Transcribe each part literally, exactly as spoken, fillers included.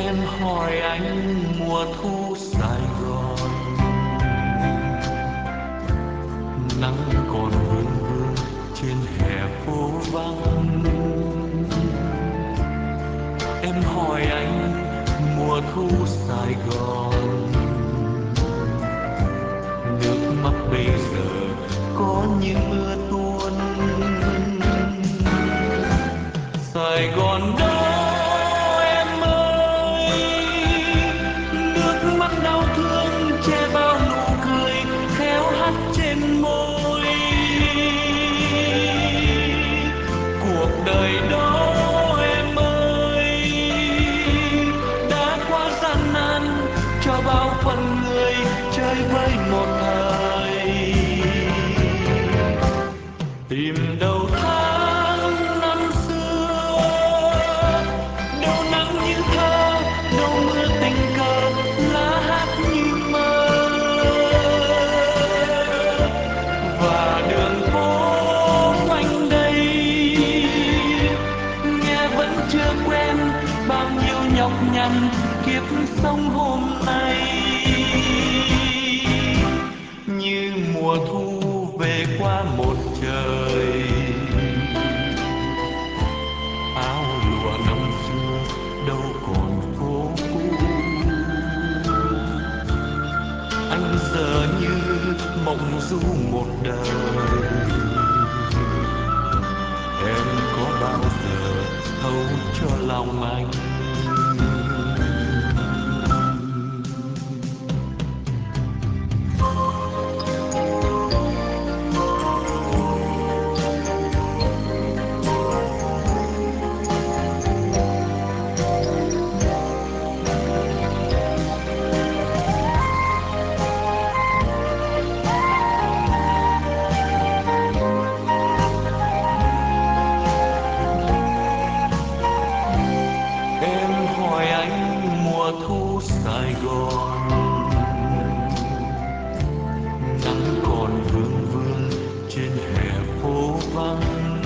Em hỏi anh mùa thu Sài Gòn, nắng còn vương vương trên hè phố vắng. Em hỏi anh mùa thu Sài Gòn, nước mắt bây giờ có như mưa tuôn. Sài Gòn đó em ơi, nước mắt đau thương che bao nụ cười khéo hắt trên môi. Cuộc đời đó em ơi đã quá gian nan cho bao phận người chơi với một thời. Tìm đâu tháng năm xưa, đâu nắng như thơ, đâu mưa tình cờ, lá hát như mơ. Và đường phố quanh đây nghe vẫn chưa quen bao nhiêu nhọc nhằn kiếp sống hôm nay. Như mùa thu về qua một trời, áo lụa năm xưa đâu còn phố cũ. Anh giờ như mộng du một đời, em có bao giờ thấu cho lòng anh? Em hỏi anh mùa thu Sài Gòn, nắng còn vương vương trên hè phố vắng.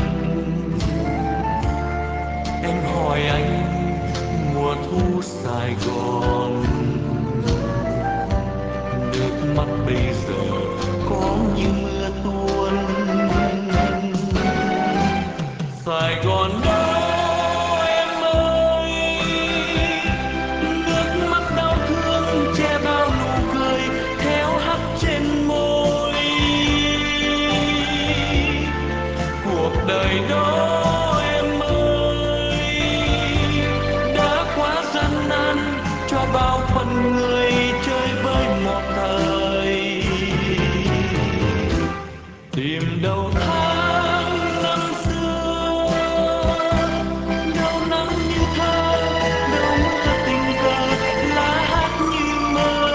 Em hỏi anh mùa thu Sài Gòn, nước mắt bây giờ có như mưa tuôn. Sài Gòn đó em ơi, nước mắt đau thương che bao nụ cười khéo hắt trên môi. Cuộc đời đó em ơi đã quá gian nan cho bao phận người chơi với một thời. Tìm đâu tháng năm xưa, đâu nắng như thơ, đâu mưa tình cờ, lá hát như mơ.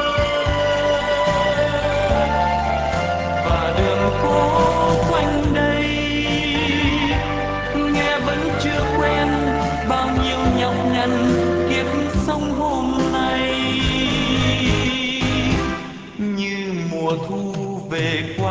Và đường phố quanh đây nghe vẫn chưa quen bao nhiêu nhọc nhằn kiếp sống hôm nay. Như mùa thu về qua